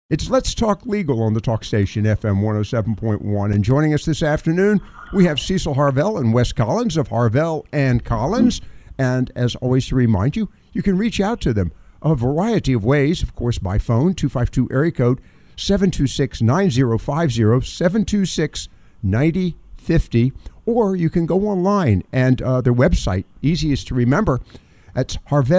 It's Let's Talk Legal on the Talk Station, FM 107.1. And joining us this afternoon, we have Cecil Harvell and Wes Collins of Harvell and Collins. And as always, to remind you, you can reach out to them a variety of ways, of course, by phone, 252 area code 726-9050, 726-9050, or you can go online and their website, easiest to remember, that's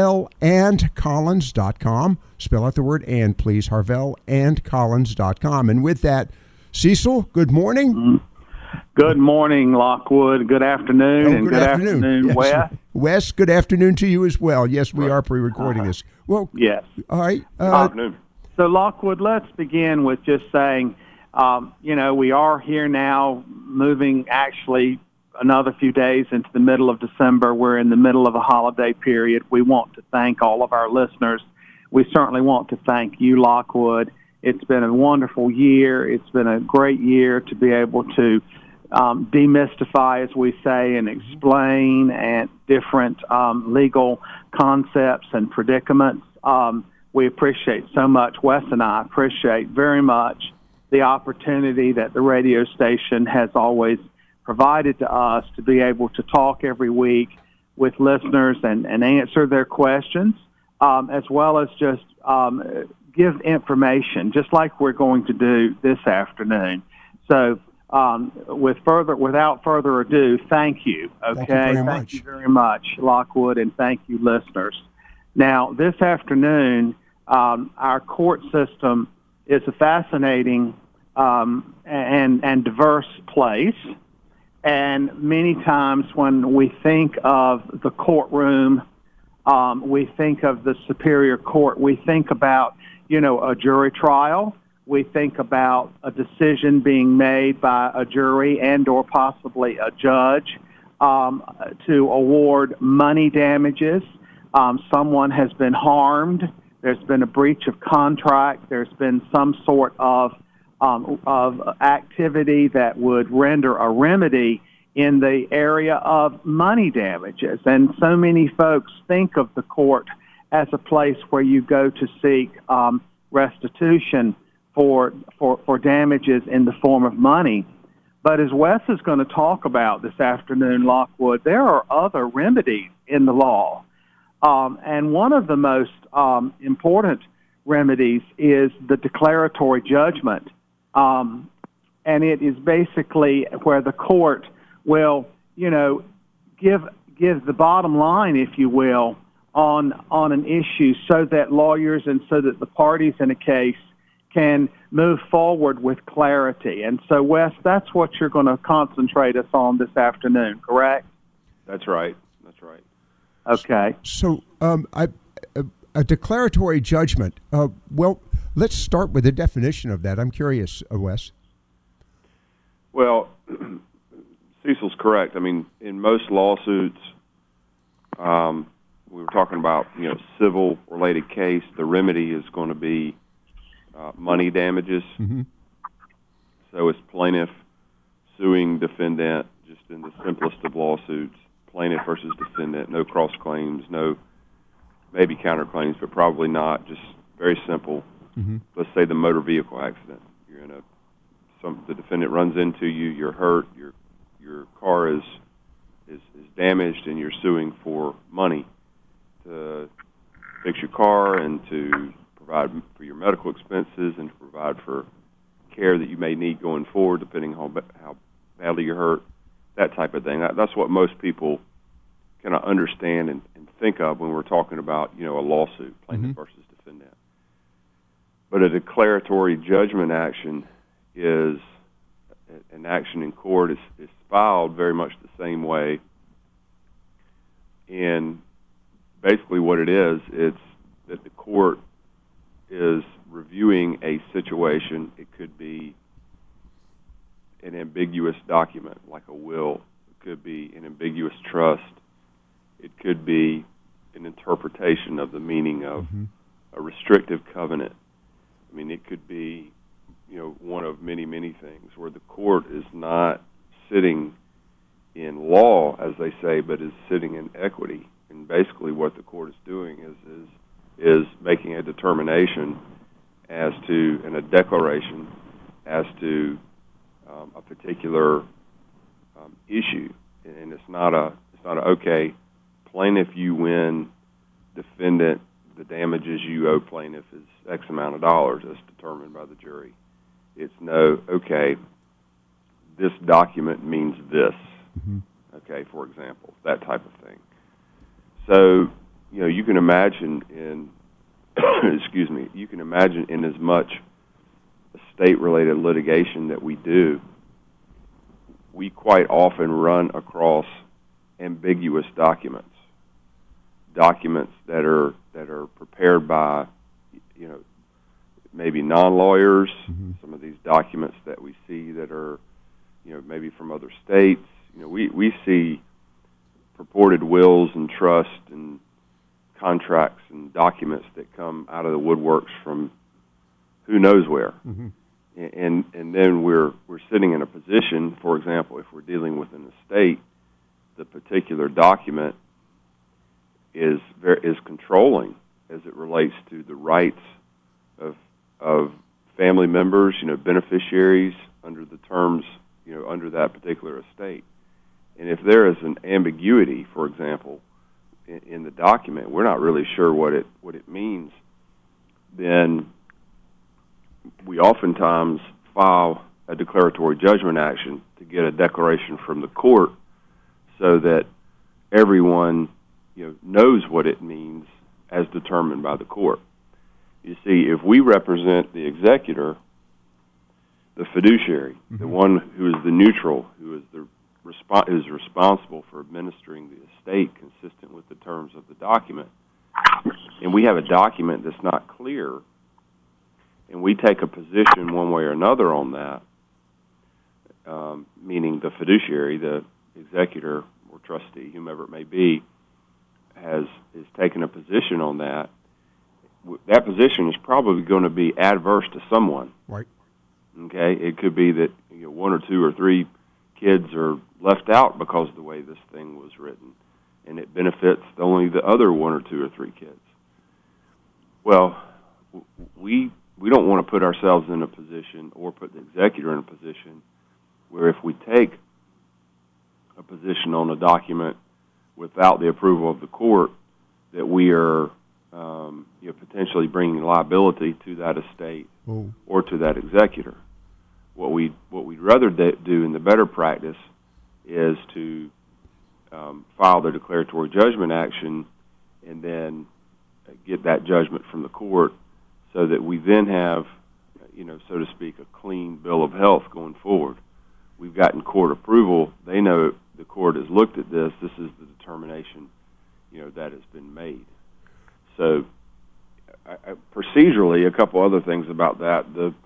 harvellandcollins.com. Spell out the word "and," please, harvellandcollins.com. And with that, Cecil, good morning. Good morning, Lockwood. Good afternoon, good afternoon, yes. Wes. Wes, good afternoon to you as well. Yes, we are pre-recording this. Well, yes. All right. Good afternoon. So, Lockwood, let's begin with just saying, we are here now, moving actually another few days into the middle of December. We're in the middle of a holiday period. We want to thank all of our listeners. We certainly want to thank you, Lockwood. It's been a wonderful year. It's been a great year to be able to demystify, as we say, and explain and different legal concepts and predicaments. We appreciate so much. Wes and I appreciate very much the opportunity that the radio station has always provided to us to be able to talk every week with listeners and answer their questions, as well as just give information, just like we're going to do this afternoon. So without further ado, thank you. Okay, thank you very much, Lockwood, and thank you, listeners. Now, this afternoon, our court system is a fascinating and diverse place. And many times when we think of the courtroom, we think of the Superior Court, we think about, a jury trial. We think about a decision being made by a jury and or possibly a judge to award money damages. Someone has been harmed. There's been a breach of contract. There's been some sort of activity that would render a remedy in the area of money damages. And so many folks think of the court as a place where you go to seek restitution for damages in the form of money. But as Wes is going to talk about this afternoon, Lockwood, there are other remedies in the law. And one of the most important remedies is the declaratory judgment. And it is basically where the court will, give the bottom line, if you will, on an issue so that lawyers and so that the parties in a case can move forward with clarity. And so, Wes, that's what you're going to concentrate us on this afternoon, correct? That's right. Okay. So, a declaratory judgment, well, let's start with the definition of that. I'm curious, Wes. Well, Cecil's correct. I mean, in most lawsuits, we were talking about, civil-related case, the remedy is going to be money damages. Mm-hmm. So it's plaintiff suing defendant, just in the simplest of lawsuits, plaintiff versus defendant, no cross-claims, no maybe counterclaims, but probably not, just very simple. Mm-hmm. Let's say the motor vehicle accident. You're in the defendant runs into you, you're hurt, your car is damaged, and you're suing for money to fix your car and to provide for your medical expenses and to provide for care that you may need going forward, depending on how badly you're hurt, that type of thing. That's what most people kind of understand and think of when we're talking about, a lawsuit, plaintiff mm-hmm. versus defendant. But a declaratory judgment action is an action in court is filed very much the same way. And basically what it is, it's that the court is reviewing a situation. It could be an ambiguous document like a will. It could be an ambiguous trust. It could be an interpretation of the meaning of mm-hmm. a restrictive covenant. I mean, it could be, one of many, many things where the court is not sitting in law, as they say, but is sitting in equity. And basically what the court is doing is making a determination as to, and a declaration as to a particular issue, and it's not a okay, plaintiff you win, defendant the damages you owe plaintiff is X amount of dollars as determined by the jury. It's no, okay, this document means this. Okay, for example, that type of thing. So, you can imagine in you can imagine in as much state-related litigation that we do, we quite often run across ambiguous documents that are prepared by, maybe non-lawyers. Some of these documents that we see that are, maybe from other states. We see purported wills and trusts and contracts and documents that come out of the woodworks from who knows where. And then we're sitting in a position, for example, if we're dealing with an estate, the particular document is controlling as it relates to the rights of family members, beneficiaries under the terms, under that particular estate. And if there is an ambiguity, for example, in the document, we're not really sure what it means, then we oftentimes file a declaratory judgment action to get a declaration from the court so that everyone knows what it means as determined by the court. You see, if we represent the executor, the fiduciary, the one who is the neutral, who is is responsible for administering the estate consistent with the terms of the document, and we have a document that's not clear, and we take a position one way or another on that, meaning the fiduciary, the executor or trustee, whomever it may be, is taken a position on that, that position is probably going to be adverse to someone. Right. Okay? It could be that one or two or three kids are left out because of the way this thing was written, and it benefits only the other one or two or three kids. Well, we don't want to put ourselves in a position or put the executor in a position where if we take a position on a document without the approval of the court, that we are potentially bringing liability to that estate or to that executor. What we'd rather do in the better practice is to file the declaratory judgment action and then get that judgment from the court so that we then have, so to speak, a clean bill of health going forward. We've gotten court approval. They know the court has looked at this. This is the determination, that has been made. So procedurally, a couple other things about that.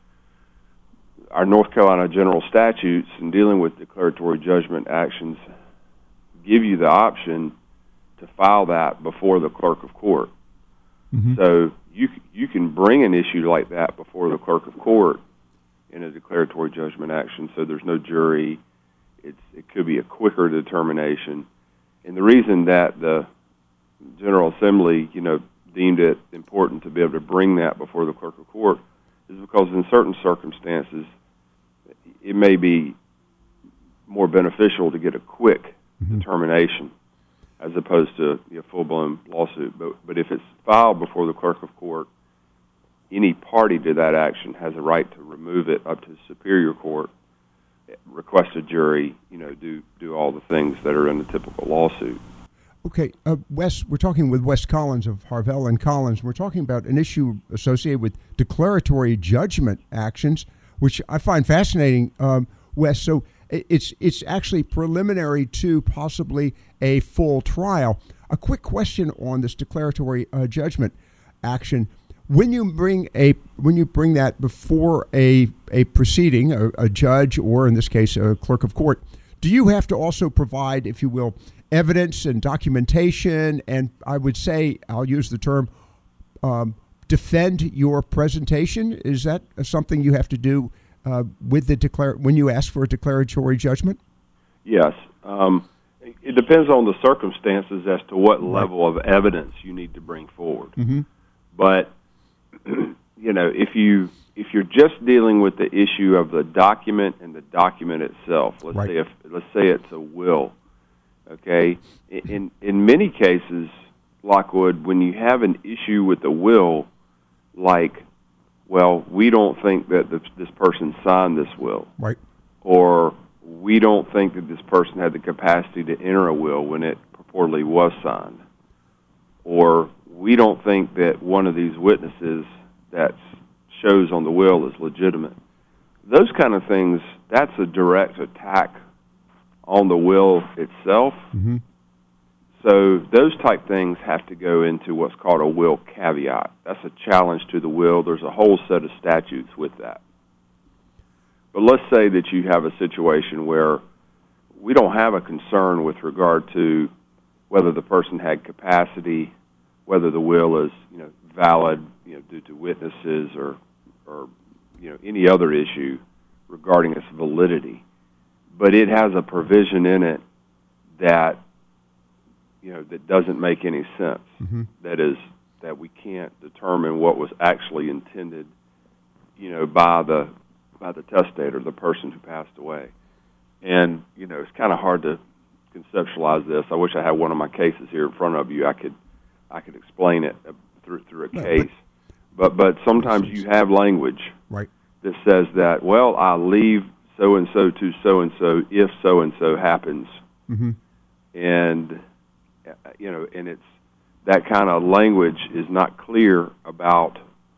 Our North Carolina general statutes in dealing with declaratory judgment actions give you the option to file that before the clerk of court. So you can bring an issue like that before the clerk of court in a declaratory judgment action, so there's no jury. It could be a quicker determination. And the reason that the General Assembly, deemed it important to be able to bring that before the clerk of court is because in certain circumstances it may be more beneficial to get a quick determination as opposed to a full-blown lawsuit. But if it's filed before the clerk of court, any party to that action has a right to remove it up to the Superior Court, request a jury, do all the things that are in the typical lawsuit. Okay, Wes, we're talking with Wes Collins of Harvell and Collins. We're talking about an issue associated with declaratory judgment actions, which I find fascinating, Wes. So it's actually preliminary to possibly a full trial. A quick question on this declaratory judgment action: when you bring that before a proceeding, a judge, or in this case a clerk of court, do you have to also provide, if you will, evidence and documentation, and I would say, I'll use the term, defend your presentation? Is that something you have to do with when you ask for a declaratory judgment? Yes. It depends on the circumstances as to what level of evidence you need to bring forward. But, if if you're just dealing with the issue of the document and the document itself, let's say it's a will, okay? In many cases, Lockwood, when you have an issue with the will, like, well, we don't think that this person signed this will, right, or we don't think that this person had the capacity to enter a will when it purportedly was signed, or we don't think that one of these witnesses that shows on the will is legitimate. Those kind of things, that's a direct attack on the will itself. Mm-hmm. So those type things have to go into what's called a will caveat. That's a challenge to the will. There's a whole set of statutes with that. But let's say that you have a situation where we don't have a concern with regard to whether the person had capacity, whether the will is, valid, due to witnesses or any other issue regarding its validity. But it has a provision in it that that doesn't make any sense. Mm-hmm. That is, that we can't determine what was actually intended, by the testator, the person who passed away. And it's kind of hard to conceptualize this. I wish I had one of my cases here in front of you. I could explain it through a case. But sometimes you have language right. that says that, well, I leave so and so to so and so if so and so happens, mm-hmm. and and it's that kind of language is not clear about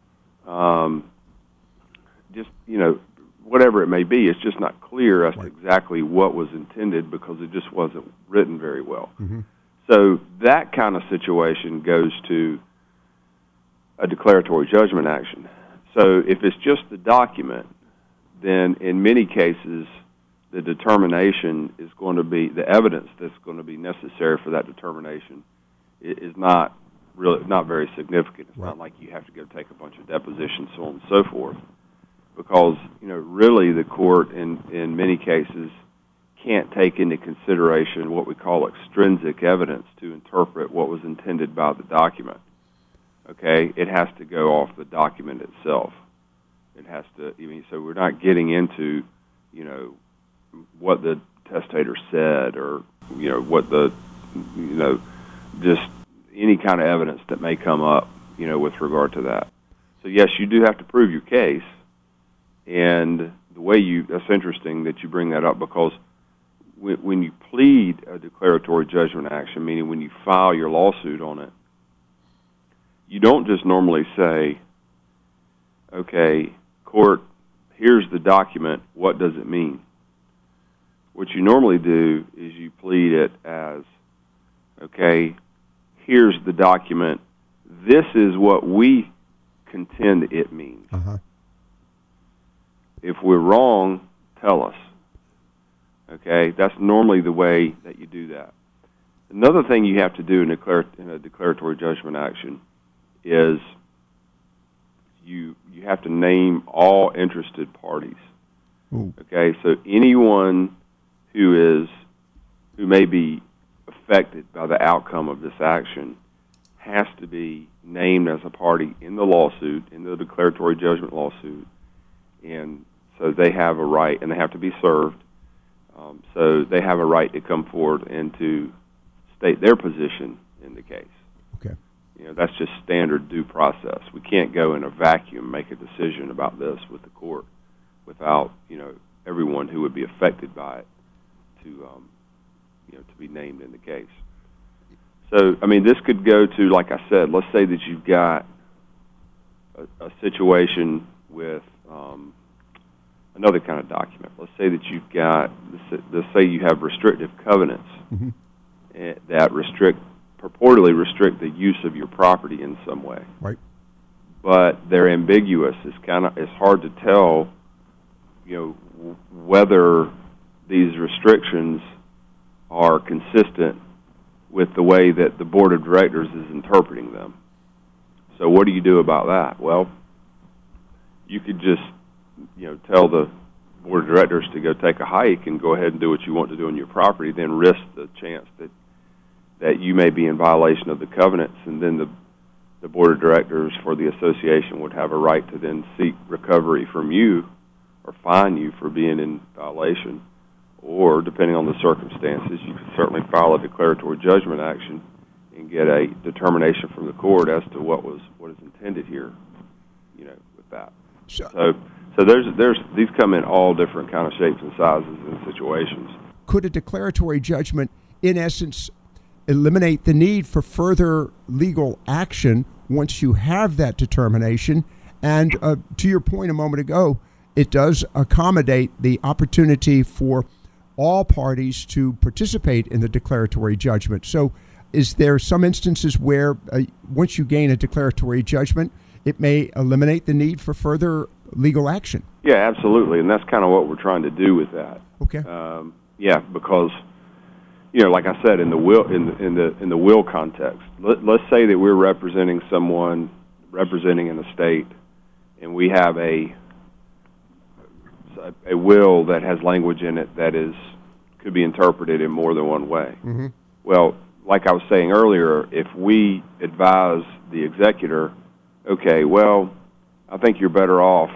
just whatever it may be. It's just not clear as to exactly what was intended because it just wasn't written very well. Mm-hmm. So that kind of situation goes to a declaratory judgment action. So if it's just the document, then in many cases the determination is going to be, the evidence that's going to be necessary for that determination is not very significant. It's not like you have to go take a bunch of depositions, so on and so forth, because really the court in many cases can't take into consideration what we call extrinsic evidence to interpret what was intended by the document. Okay, it has to go off the document itself. It has to, so we're not getting into, what the testator said or, what the, just any kind of evidence that may come up, with regard to that. So yes, you do have to prove your case, and the way that's interesting that you bring that up, because when you plead a declaratory judgment action, meaning when you file your lawsuit on it, you don't just normally say, okay, court, here's the document, what does it mean? What you normally do is you plead it as, okay, here's the document, this is what we contend it means. Uh-huh. If we're wrong, tell us. Okay, that's normally the way that you do that. Another thing you have to do in a declaratory judgment action is you have to name all interested parties. Ooh. Okay, so anyone who may be affected by the outcome of this action has to be named as a party in the lawsuit, in the declaratory judgment lawsuit, and so they have a right, and they have to be served. So they have a right to come forward and to state their position in the case. Okay. That's just standard due process. We can't go in a vacuum, make a decision about this with the court without, everyone who would be affected by it to be named in the case. So, this could go to, like I said, let's say that you've got a situation with another kind of document. Let's say that you've got, let's say you have restrictive covenants mm-hmm. that purportedly restrict the use of your property in some way. Right. But they're ambiguous. It's hard to tell, whether these restrictions are consistent with the way that the board of directors is interpreting them. So what do you do about that? Well, you could just, tell the board of directors to go take a hike and go ahead and do what you want to do on your property, then risk the chance that you may be in violation of the covenants, and then the the board of directors for the association would have a right to then seek recovery from you or fine you for being in violation. Or, depending on the circumstances, you could certainly file a declaratory judgment action and get a determination from the court as to what is intended here, with that. So there's these come in all different kind of shapes and sizes and situations. Could a declaratory judgment, in essence, eliminate the need for further legal action once you have that determination? And to your point a moment ago, it does accommodate the opportunity for all parties to participate in the declaratory judgment. So is there some instances where once you gain a declaratory judgment, it may eliminate the need for further legal action? Yeah, absolutely, and that's kind of what we're trying to do with that. Okay. Because like I said, in the will in the will context, let's say that we're representing someone, representing an estate, and we have a will that has language in it that could be interpreted in more than one way. Mm-hmm. Well, like I was saying earlier, if we advise the executor, okay, well, I think you're better off,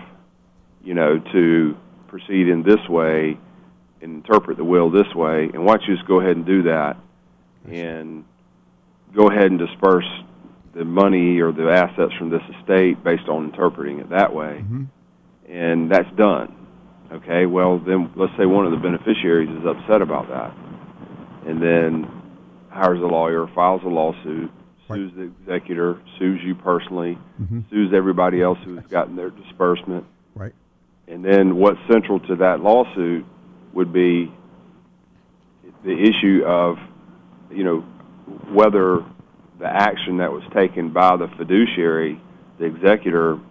to proceed in this way and interpret the will this way, and why don't you just go ahead and do that and go ahead and disperse the money or the assets from this estate based on interpreting it that way, mm-hmm. and that's done. Okay, well, then let's say one of the beneficiaries is upset about that, and then hires a lawyer, files a lawsuit, sues the executor, sues you personally, mm-hmm. sues everybody else who's gotten their disbursement. Right. And then what's central to that lawsuit would be the issue of, whether the action that was taken by the fiduciary, the executor,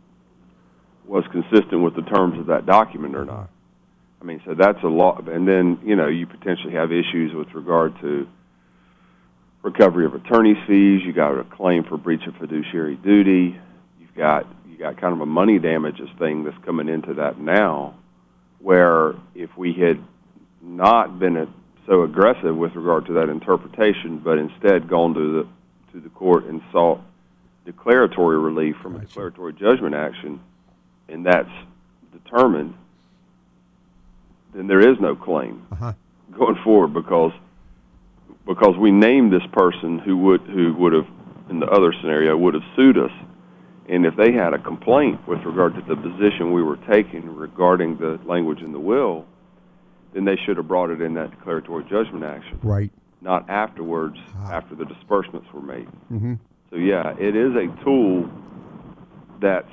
was consistent with the terms of that document or not. I mean, so that's a lot. And then, you potentially have issues with regard to recovery of attorney's fees. You got a claim for breach of fiduciary duty. You got kind of a money damages thing that's coming into that now, where if we had not been so aggressive with regard to that interpretation, but instead gone to the court and sought declaratory relief from a declaratory judgment action, and that's determined, then there is no claim going forward because we named this person who would have, in the other scenario, would have sued us. And if they had a complaint with regard to the position we were taking regarding the language in the will, then they should have brought it in that declaratory judgment action. Right. Not afterwards, after the disbursements were made. Mm-hmm. So, yeah, it is a tool that's,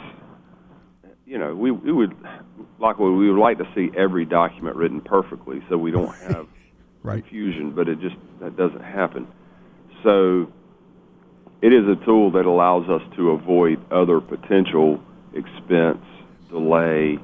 we would like to see every document written perfectly so we don't have confusion, but that doesn't happen. So it is a tool that allows us to avoid other potential expense, delay,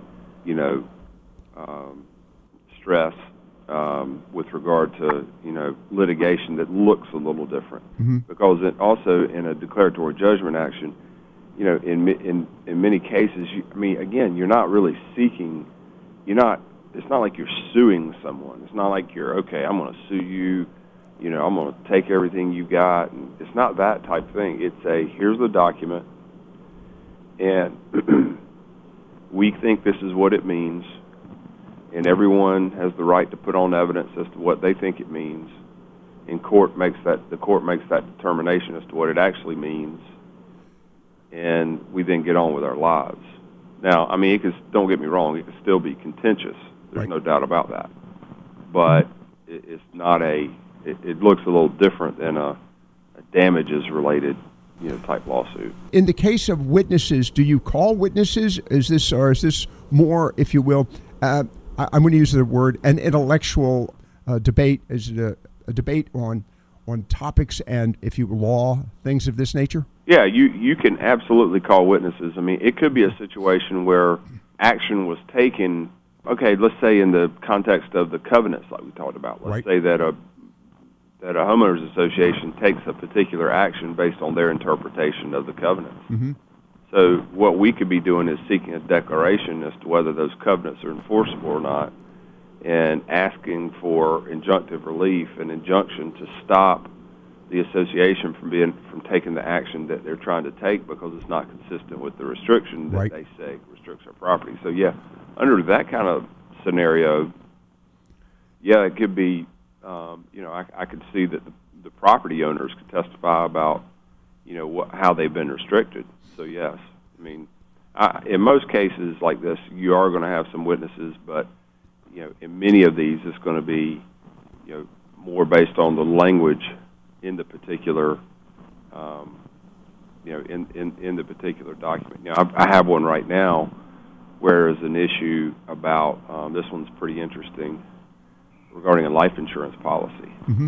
stress with regard to, litigation that looks a little different. Mm-hmm. Because also in a declaratory judgment action, in many cases, you're not really seeking, it's not like you're suing someone. It's not like I'm going to sue you, I'm going to take everything you got. And it's not that type of thing. It's here's the document, and we think this is what it means, and everyone has the right to put on evidence as to what they think it means, and the court makes that determination as to what it actually means, and we then get on with our lives. Now, don't get me wrong, it could still be contentious. There's no doubt about that. But it's not it looks a little different than a damages-related, type lawsuit. In the case of witnesses, do you call witnesses? Is this more, if you will, I'm going to use the word, an intellectual debate? Is it a debate on topics and, if you law, things of this nature? Yeah, you can absolutely call witnesses. It could be a situation where action was taken. Okay, let's say in the context of the covenants like we talked about. Let's say that a homeowners association takes a particular action based on their interpretation of the covenants. Mm-hmm. So what we could be doing is seeking a declaration as to whether those covenants are enforceable or not, and asking for injunctive relief, an injunction to stop the association from taking the action that they're trying to take because it's not consistent with the restriction that right. they say restricts our property. So yeah, under that kind of scenario, yeah, it could be. I could see that the property owners could testify about, how they've been restricted. So yes, I mean, in most cases like this, you are going to have some witnesses, but in many of these, it's going to be, more based on the language in the particular, in the particular document. Now, I have one right now where there's an issue about, this one's pretty interesting, regarding a life insurance policy. Mm-hmm.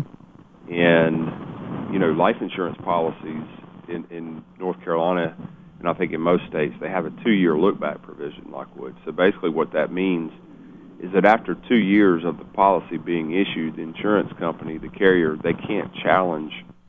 And, life insurance policies in North Carolina, and I think in most states, they have a 2-year look-back provision, Lockwood. So basically what that means is that after 2 years of the policy being issued, the insurance company, the carrier, they can't challenge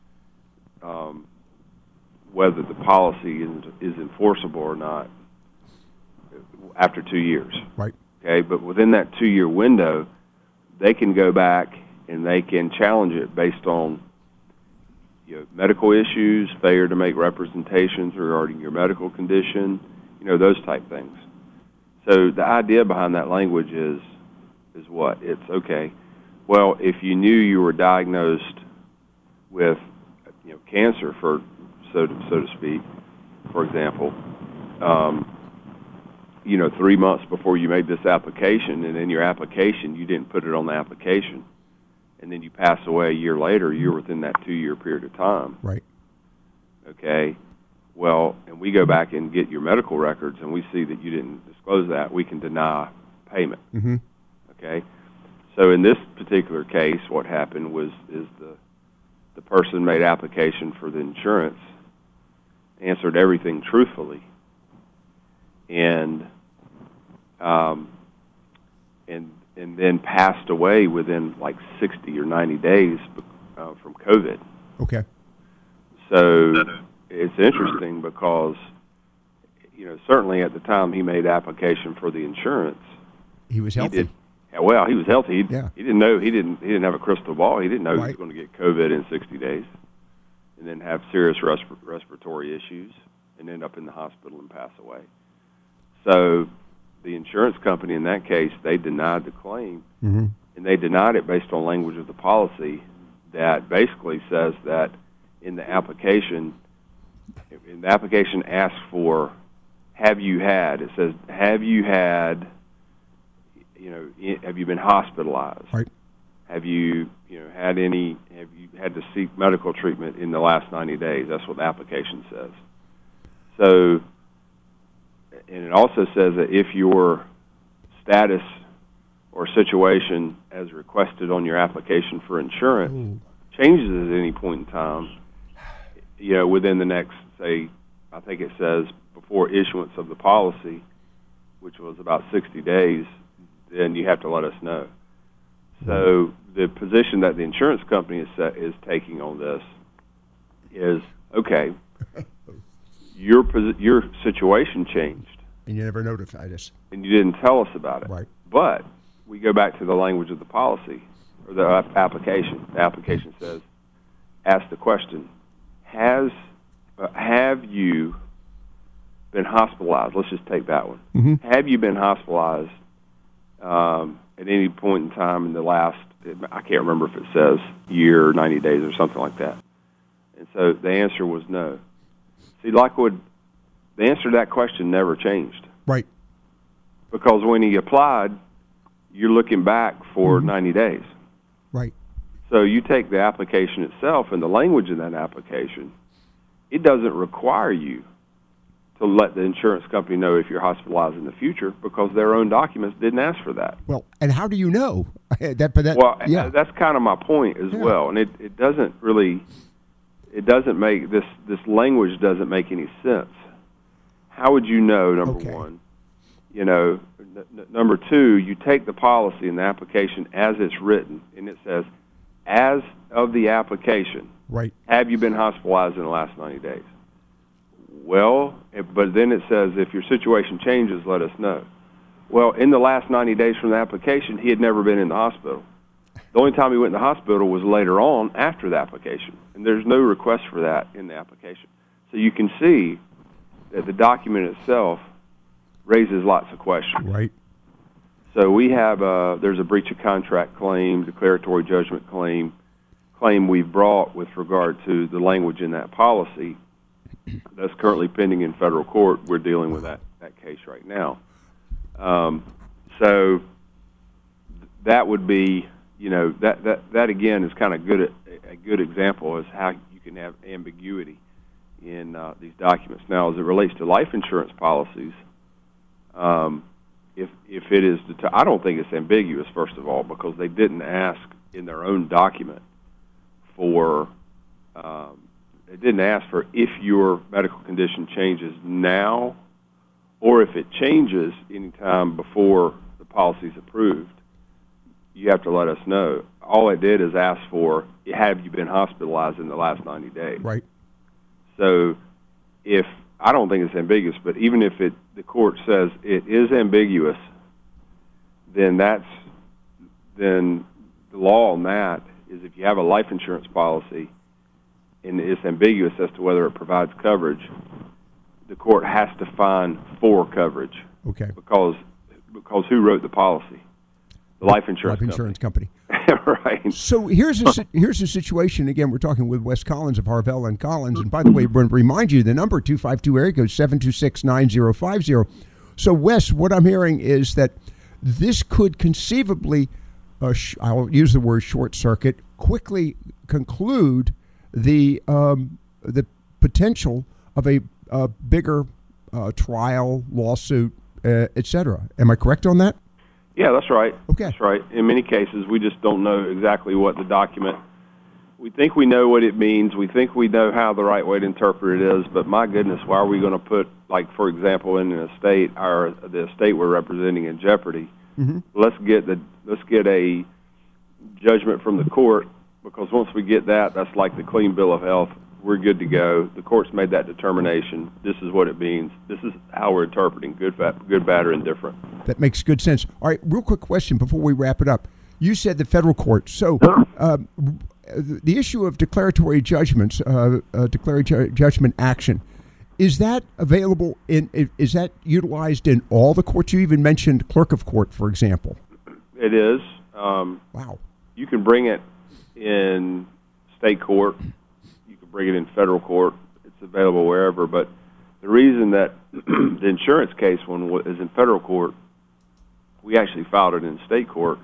whether the policy is enforceable or not after 2 years. Right. Okay, but within that 2-year window, they can go back and they can challenge it based on medical issues, failure to make representations regarding your medical condition, those type things. So the idea behind that language is what? It's okay. Well, if you knew you were diagnosed with cancer, so to speak, for example, 3 months before you made this application, and in your application you didn't put it on the application, and then you pass away a year later, you're within that 2-year period of time. Right. Okay. Well, and we go back and get your medical records, and we see that you didn't disclose that, we can deny payment. Mm-hmm. Okay. So in this particular case, what happened is the person made application for the insurance, answered everything truthfully, and then passed away within like 60 or 90 days from COVID. Okay. So it's interesting because, certainly at the time he made application for the insurance, he was healthy. He was healthy. He didn't know. He didn't have a crystal ball. He didn't know he was going to get COVID in 60 days, and then have serious respiratory issues, and end up in the hospital and pass away. So the insurance company in that case, they denied the claim, mm-hmm. and they denied it based on language of the policy that basically says that in the application asks for, have you had, it says, have you had, have you been hospitalized? Right. Have you, have you had to seek medical treatment in the last 90 days? That's what the application says. So, and it also says that if your status or situation as requested on your application for insurance changes at any point in time, within the next, say, I think it says before issuance of the policy, which was about 60 days, then you have to let us know. So the position that the insurance company is taking on this is, okay, your situation changed. And you never notified us. And you didn't tell us about it. Right. But we go back to the language of the policy, or the application. The application says, ask the question, have you been hospitalized? Let's just take that one. Mm-hmm. Have you been hospitalized at any point in time in the last, I can't remember if it says year or 90 days or something like that. And so the answer was no. See, Lockwood, the answer to that question never changed. Right. Because when he applied, you're looking back for mm-hmm. 90 days. Right. So you take the application itself and the language in that application, it doesn't require you to let the insurance company know if you're hospitalized in the future because their own documents didn't ask for that. Well, and how do you know? That's kind of my point as well. And it doesn't make, this language doesn't make any sense. How would you know, number one? Number two, you take the policy and the application as it's written, and it says, as of the application, right, have you been hospitalized in the last 90 days? Well, but then it says, if your situation changes, let us know. Well, in the last 90 days from the application, he had never been in the hospital. The only time he went to the hospital was later on after the application, and there's no request for that in the application. So you can see that the document itself raises lots of questions. Right. So we have there's a breach of contract claim, declaratory judgment claim we've brought with regard to the language in that policy that's currently pending in federal court. We're dealing with that case right now. So that would be, that again is kind of a good example as how you can have ambiguity in these documents. Now, as it relates to life insurance policies, if it is, I don't think it's ambiguous, first of all, because they didn't ask in their own document for, they didn't ask for if your medical condition changes now or if it changes anytime before the policy is approved. You have to let us know. All it did is ask for, have you been hospitalized in the last 90 days? Right. So I don't think it's ambiguous, but even if the court says it is ambiguous, then the law on that is if you have a life insurance policy and it's ambiguous as to whether it provides coverage, the court has to find for coverage. Okay. Because who wrote the policy? The life insurance company. Right. So here's a situation. Again, we're talking with Wes Collins of Harvell and Collins. And by the way, we're going to remind you the number 252 area code 726-9050. So Wes, what I'm hearing is that this could conceivably, I'll use the word short circuit, quickly conclude the potential of a bigger trial, lawsuit, etc. Am I correct on that? Yeah, that's right. Okay. That's right. In many cases, we just don't know exactly what the document. We think we know what it means. We think we know how the right way to interpret it is. But my goodness, why are we going to put, like, for example, in an estate, the estate we're representing in jeopardy? Mm-hmm. Let's get a judgment from the court, because once we get that, that's like the clean bill of health. We're good to go. The court's made that determination. This is what it means. This is how we're interpreting good, bad, or indifferent. That makes good sense. All right, real quick question before we wrap it up. You said the federal court. So the issue of declaratory judgments, declaratory judgment action, is that available is that utilized in all the courts? You even mentioned clerk of court, for example. It is. Wow. You can bring it in state court. Bring it in federal court. It's available wherever. But the reason that the insurance case one is in federal court, we actually filed it in state court,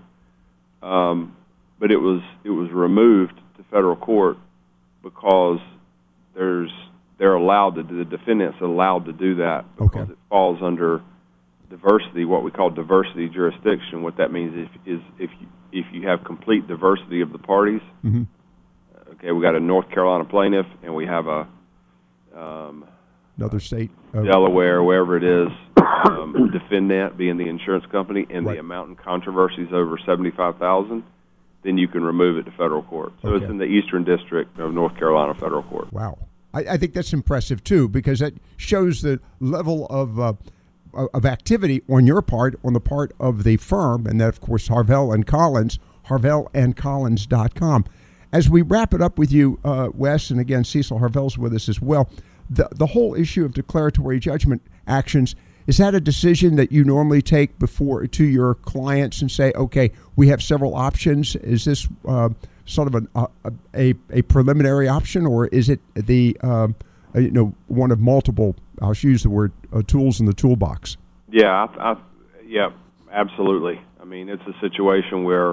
but it was removed to federal court because they're allowed to do, the defendant's allowed to do that because it falls under diversity, what we call diversity jurisdiction. What that means is if you have complete diversity of the parties. Mm-hmm. Okay, we got a North Carolina plaintiff, and we have a another state, Delaware, wherever it is, defendant being the insurance company, and the amount in controversy is over $75,000. Then you can remove it to federal court. So it's in the Eastern District of North Carolina Federal Court. Wow, I think that's impressive too, because that shows the level of activity on your part, on the part of the firm, and that of course Harvell and Collins, harvellandcollins.com. As we wrap it up with you, Wes, and again, Cecil Harvell's with us as well, the whole issue of declaratory judgment actions, is that a decision that you normally take before to your clients and say, okay, we have several options? Is this sort of a preliminary option, or is it the one of multiple, I'll use the word, tools in the toolbox? Yeah, yeah, absolutely. I mean, it's a situation where,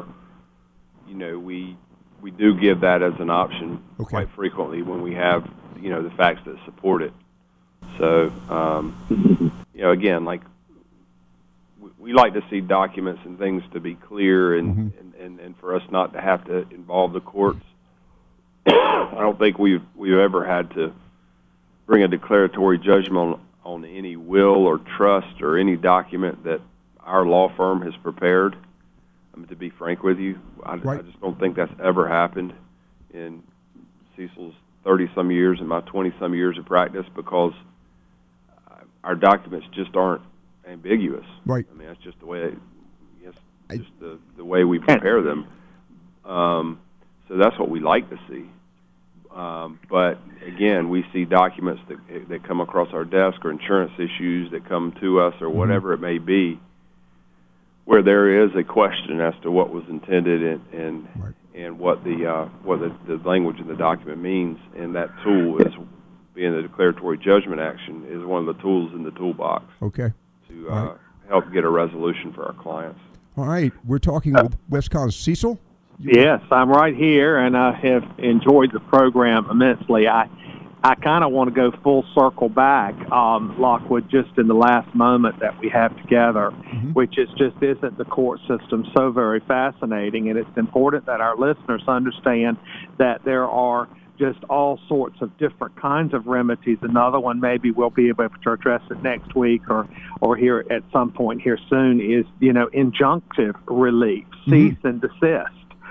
we do give that as an option quite frequently when we have, the facts that support it. So, again, like we like to see documents and things to be clear and for us not to have to involve the courts. I don't think we've ever had to bring a declaratory judgment on any will or trust or any document that our law firm has prepared. To be frank with you, I just don't think that's ever happened in Cecil's 30-some years and my 20-some years of practice, because our documents just aren't ambiguous. Right. I mean, that's just the way, the way we prepare them. So that's what we like to see. But again, we see documents that come across our desk or insurance issues that come to us or whatever it may be, where there is a question as to what was intended and what the language in the document means. And that tool is, being the declaratory judgment action, is one of the tools in the toolbox. Okay. To help get a resolution for our clients. All right. We're talking with West Collins. Cecil? Yes, I'm right here, and I have enjoyed the program immensely. I kind of want to go full circle back, Lockwood, just in the last moment that we have together, which is just isn't the court system so very fascinating, and it's important that our listeners understand that there are just all sorts of different kinds of remedies. Another one maybe we'll be able to address it next week or here at some point here soon is, injunctive relief, cease and desist.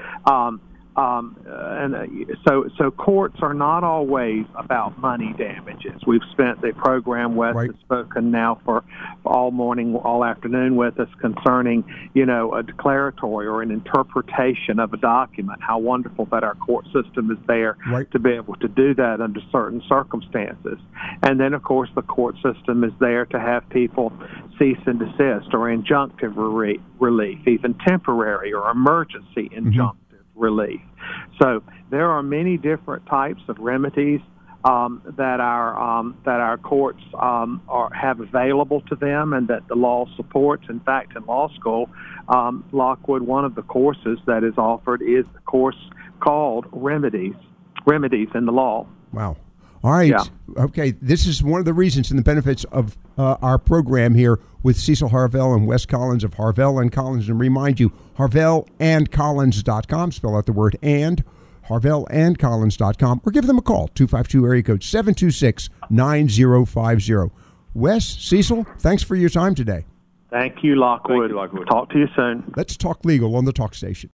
So courts are not always about money damages. We've spent the program, Wes has spoken now for all morning, all afternoon with us concerning, a declaratory or an interpretation of a document, how wonderful that our court system is there to be able to do that under certain circumstances. And then, of course, the court system is there to have people cease and desist or injunctive relief, even temporary or emergency injunctive relief. So there are many different types of remedies that our courts have available to them, and that the law supports. In fact, in law school, Lockwood, one of the courses that is offered is a course called Remedies in the Law. Wow. All right. Yeah. Okay. This is one of the reasons and the benefits of our program here with Cecil Harvell and Wes Collins of Harvell and Collins. And remind you, HarvellandCollins.com. Spell out the word and. HarvellandCollins.com. Or give them a call, 252 area code 726-9050. Wes, Cecil, thanks for your time today. Thank you, Lockwood. Thank you, Lockwood. Talk to you soon. Let's talk legal on the Talk Station.